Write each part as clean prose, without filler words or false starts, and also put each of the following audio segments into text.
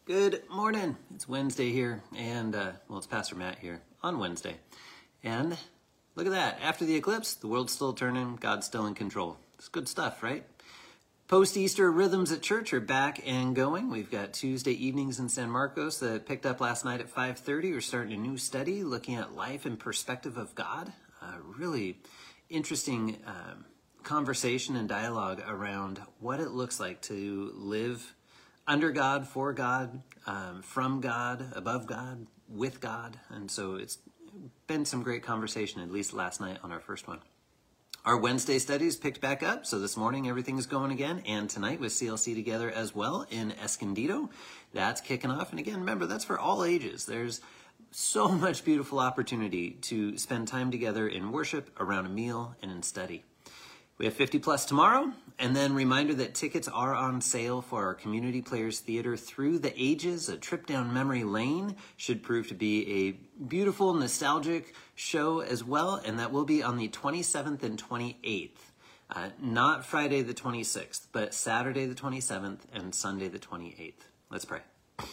Good morning. It's Wednesday here, and it's Pastor Matt here on Wednesday. And look at that. After the eclipse, the world's still turning, God's still in control. It's good stuff, right? Post-Easter rhythms at church are back and going. We've got Tuesday evenings in San Marcos that picked up last night at 5:30. We're starting a new study looking at life and perspective of God. Really interesting conversation and dialogue around what it looks like to live under God, for God, from God, above God, with God. And so it's been some great conversation, at least last night on our first one. Our Wednesday studies picked back up, so this morning everything's going again, and tonight with CLC together as well in Escondido. That's kicking off, and again, remember, that's for all ages. There's so much beautiful opportunity to spend time together in worship, around a meal, and in study. We have 50 plus tomorrow, and then reminder that tickets are on sale for our Community Players Theater Through the Ages. A trip down memory lane should prove to be a beautiful, nostalgic show as well, and that will be on the 27th and 28th. Not Friday the 26th, but Saturday the 27th and Sunday the 28th. Let's pray.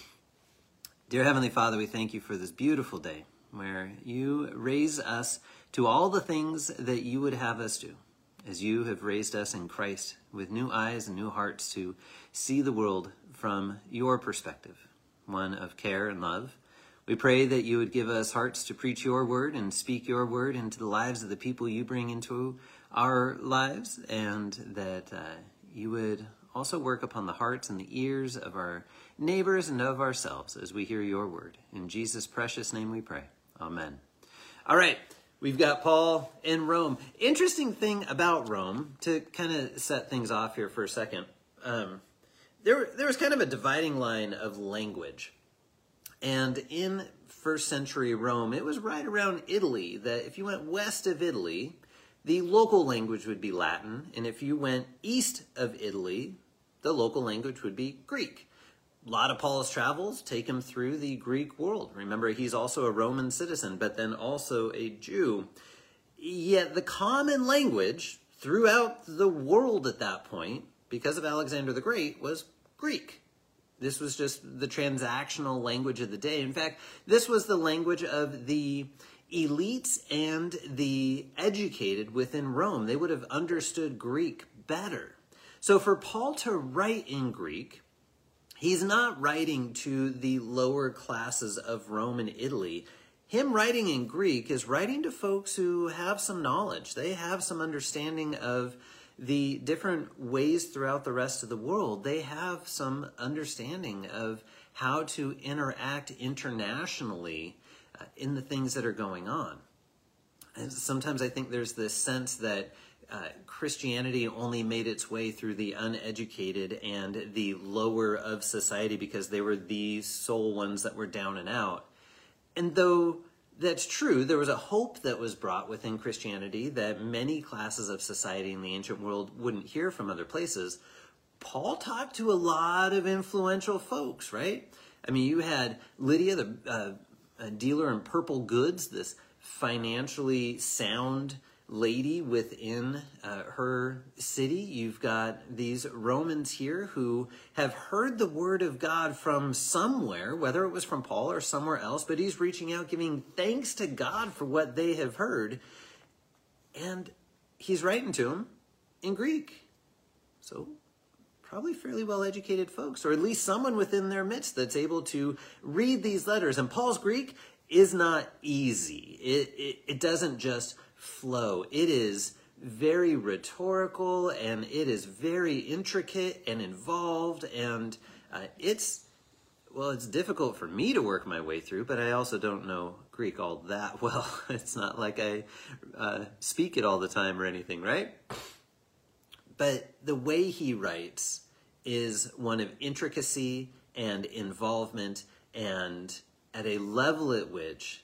Dear Heavenly Father, we thank you for this beautiful day where you raise us to all the things that you would have us do, as you have raised us in Christ with new eyes and new hearts to see the world from your perspective, one of care and love. We pray that you would give us hearts to preach your word and speak your word into the lives of the people you bring into our lives, and that you would also work upon the hearts and the ears of our neighbors and of ourselves as we hear your word. In Jesus' precious name we pray. Amen. All right. We've got Paul in Rome. Interesting thing about Rome, to kind of set things off here for a second, there was kind of a dividing line of language. And in first century Rome, it was right around Italy that if you went west of Italy, the local language would be Latin. And if you went east of Italy, the local language would be Greek. A lot of Paul's travels take him through the Greek world. Remember, he's also a Roman citizen, but then also a Jew. Yet the common language throughout the world at that point, because of Alexander the Great, was Greek. This was just the transactional language of the day. In fact, this was the language of the elites and the educated within Rome. They would have understood Greek better. So for Paul to write in Greek, he's not writing to the lower classes of Rome and Italy. Him writing in Greek is writing to folks who have some knowledge. They have some understanding of the different ways throughout the rest of the world. They have some understanding of how to interact internationally in the things that are going on. And sometimes I think there's this sense that Christianity only made its way through the uneducated and the lower of society because they were the sole ones that were down and out. And though that's true, there was a hope that was brought within Christianity that many classes of society in the ancient world wouldn't hear from other places. Paul talked to a lot of influential folks, right? I mean, you had Lydia, the dealer in purple goods, this financially sound lady within her city. You've got these Romans here who have heard the word of God from somewhere, whether it was from Paul or somewhere else, but he's reaching out, giving thanks to God for what they have heard. And he's writing to them in Greek. So probably fairly well-educated folks, or at least someone within their midst that's able to read these letters. And Paul's Greek is not easy. It doesn't just flow. It is very rhetorical, and it is very intricate and involved, and it's difficult for me to work my way through, but I also don't know Greek all that well. It's not like I speak it all the time or anything, right? But the way he writes is one of intricacy and involvement, and at a level at which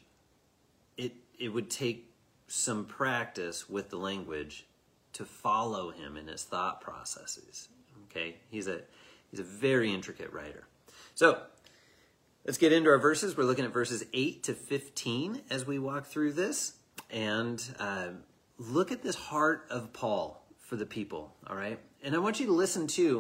it would take some practice with the language to follow him in his thought processes. Okay, he's a very intricate writer. So let's get into our verses. We're looking at verses 8 to 15 as we walk through this, and look at this heart of Paul for the people. All right, and I want you to listen to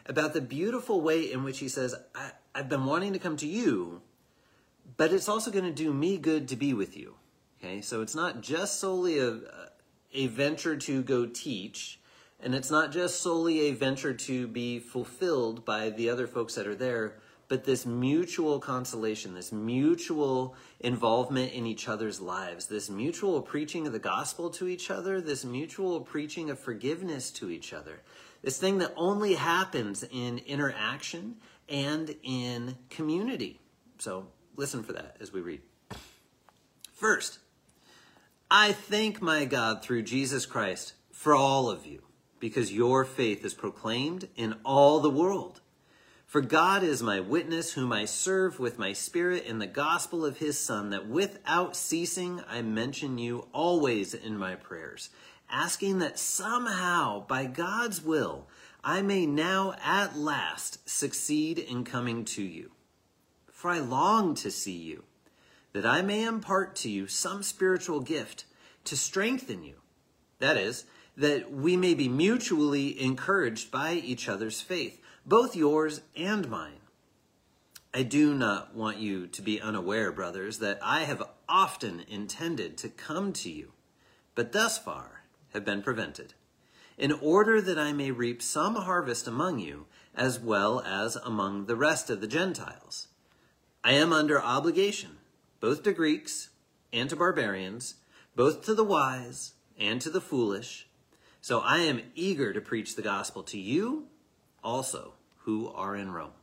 about the beautiful way in which he says, I've been wanting to come to you, but it's also going to do me good to be with you. Okay, so it's not just solely a venture to go teach, and it's not just solely a venture to be fulfilled by the other folks that are there, but this mutual consolation, this mutual involvement in each other's lives, this mutual preaching of the gospel to each other, this mutual preaching of forgiveness to each other, this thing that only happens in interaction and in community. So listen for that as we read. First, I thank my God through Jesus Christ for all of you, because your faith is proclaimed in all the world. For God is my witness, whom I serve with my spirit in the gospel of his Son, that without ceasing I mention you always in my prayers, asking that somehow, by God's will, I may now at last succeed in coming to you. For I long to see you, that I may impart to you some spiritual gift to strengthen you. That is, that we may be mutually encouraged by each other's faith, both yours and mine. I do not want you to be unaware, brothers, that I have often intended to come to you, but thus far have been prevented, in order that I may reap some harvest among you, as well as among the rest of the Gentiles. I am under obligation, both to Greeks and to barbarians, both to the wise and to the foolish. So I am eager to preach the gospel to you also who are in Rome.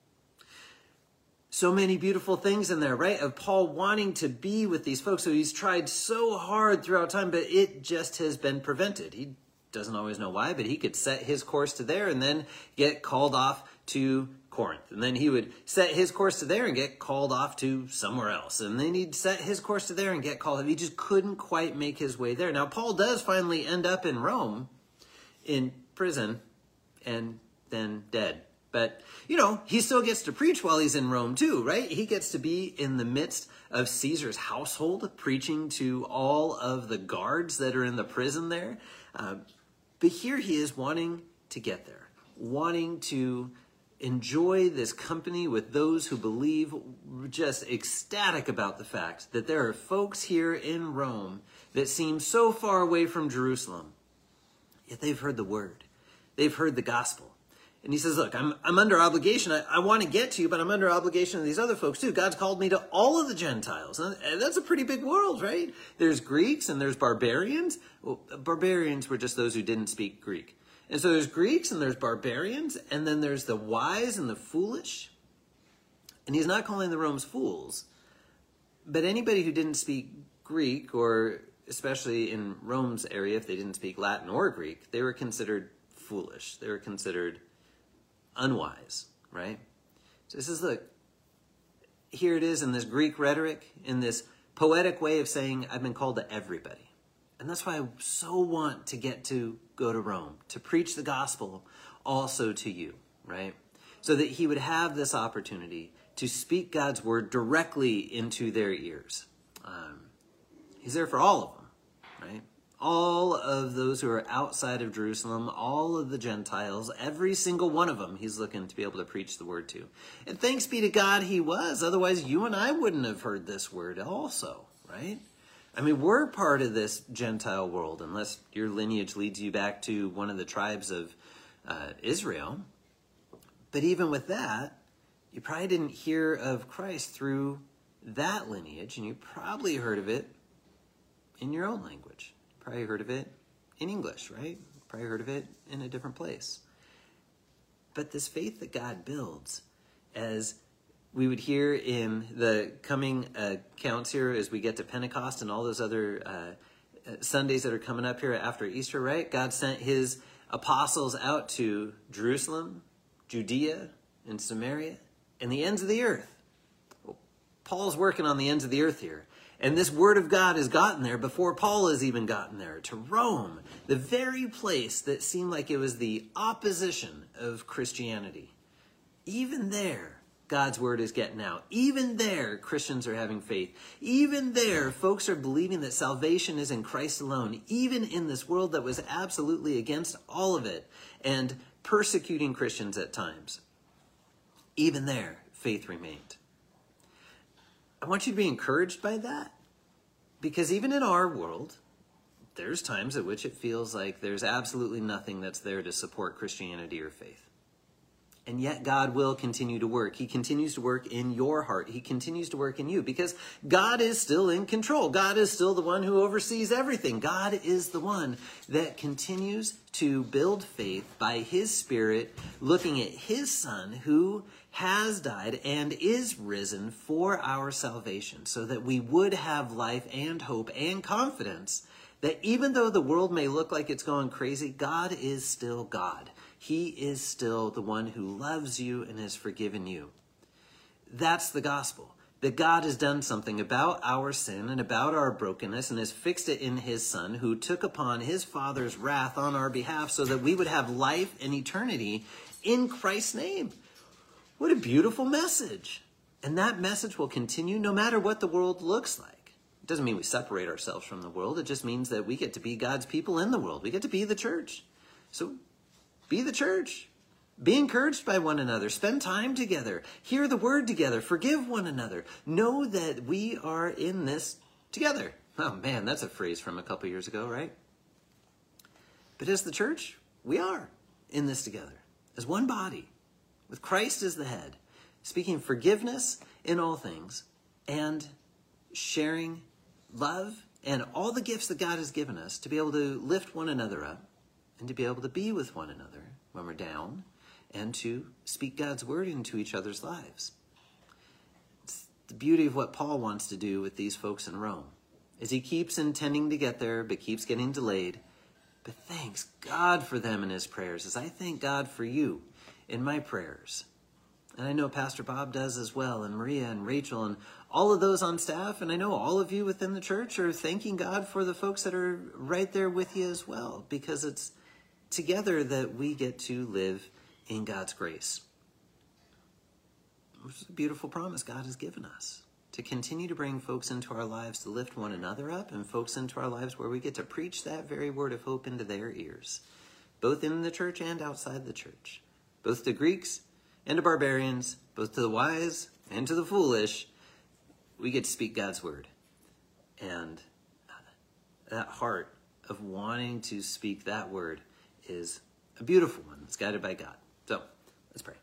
So many beautiful things in there, right? Of Paul wanting to be with these folks. So he's tried so hard throughout time, but it just has been prevented. He doesn't always know why, but he could set his course to there and then get called off to Corinth. And then he would set his course to there and get called off to somewhere else. And then he'd set his course to there and get called off. He just couldn't quite make his way there. Now, Paul does finally end up in Rome, in prison, and then dead. But, you know, he still gets to preach while he's in Rome too, right? He gets to be in the midst of Caesar's household, preaching to all of the guards that are in the prison there. But here he is wanting to get there, wanting to enjoy this company with those who believe, just ecstatic about the fact that there are folks here in Rome that seem so far away from Jerusalem, yet they've heard the word. They've heard the gospel. And he says, look, I'm under obligation. I want to get to you, but I'm under obligation to these other folks too. God's called me to all of the Gentiles. And that's a pretty big world, right? There's Greeks and there's barbarians. Well, barbarians were just those who didn't speak Greek. And so there's Greeks and there's barbarians, and then there's the wise and the foolish. And he's not calling the Romans fools, but anybody who didn't speak Greek, or especially in Rome's area, if they didn't speak Latin or Greek, they were considered foolish. They were considered unwise, right? So he says, look, here it is in this Greek rhetoric, in this poetic way of saying, I've been called to everybody. And that's why I so want to get to go to Rome, to preach the gospel also to you, right? So that he would have this opportunity to speak God's word directly into their ears. He's there for all of them, right? All of those who are outside of Jerusalem, all of the Gentiles, every single one of them, he's looking to be able to preach the word to. And thanks be to God he was. Otherwise, you and I wouldn't have heard this word also, right? I mean, we're part of this Gentile world, unless your lineage leads you back to one of the tribes of Israel. But even with that, you probably didn't hear of Christ through that lineage, and you probably heard of it in your own language. Probably heard of it in English, right? Probably heard of it in a different place. But this faith that God builds, as we would hear in the coming accounts here as we get to Pentecost and all those other Sundays that are coming up here after Easter, right? God sent his apostles out to Jerusalem, Judea, and Samaria, and the ends of the earth. Well, Paul's working on the ends of the earth here. And this word of God has gotten there before Paul has even gotten there, to Rome, the very place that seemed like it was the opposition of Christianity. Even there, God's word is getting out. Even there, Christians are having faith. Even there, folks are believing that salvation is in Christ alone, even in this world that was absolutely against all of it. And persecuting Christians at times. Even there, faith remained. I want you to be encouraged by that, because even in our world, there's times at which it feels like there's absolutely nothing that's there to support Christianity or faith. And yet God will continue to work. He continues to work in your heart. He continues to work in you, because God is still in control. God is still the one who oversees everything. God is the one that continues to build faith by his Spirit, looking at his Son who has died and is risen for our salvation, so that we would have life and hope and confidence that even though the world may look like it's going crazy, God is still God. He is still the one who loves you and has forgiven you. That's the gospel, that God has done something about our sin and about our brokenness and has fixed it in his Son, who took upon his Father's wrath on our behalf so that we would have life and eternity in Christ's name. What a beautiful message. And that message will continue no matter what the world looks like. It doesn't mean we separate ourselves from the world. It just means that we get to be God's people in the world. We get to be the church. So be the church. Be encouraged by one another. Spend time together. Hear the word together. Forgive one another. Know that we are in this together. Oh man, that's a phrase from a couple years ago, right? But as the church, we are in this together as one body, with Christ as the head, speaking forgiveness in all things and sharing love and all the gifts that God has given us to be able to lift one another up and to be able to be with one another when we're down and to speak God's word into each other's lives. It's the beauty of what Paul wants to do with these folks in Rome, is he keeps intending to get there but keeps getting delayed. But thanks God for them in his prayers, as I thank God for you in my prayers. And I know Pastor Bob does as well, and Maria and Rachel and all of those on staff. And I know all of you within the church are thanking God for the folks that are right there with you as well, because it's together that we get to live in God's grace. Which is a beautiful promise God has given us, to continue to bring folks into our lives to lift one another up, and folks into our lives where we get to preach that very word of hope into their ears, both in the church and outside the church, both to Greeks and to barbarians, both to the wise and to the foolish. We get to speak God's word. And that heart of wanting to speak that word is a beautiful one. It's guided by God. So let's pray.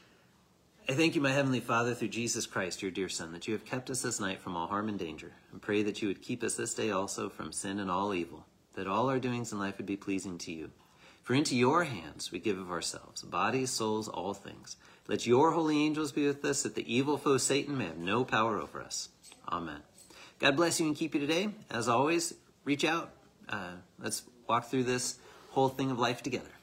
I thank you, my Heavenly Father, through Jesus Christ, your dear Son, that you have kept us this night from all harm and danger. And pray that you would keep us this day also from sin and all evil, that all our doings in life would be pleasing to you. For into your hands we give of ourselves, bodies, souls, all things. Let your holy angels be with us, that the evil foe Satan may have no power over us. Amen. God bless you and keep you today. As always, reach out. Let's walk through this whole thing of life together.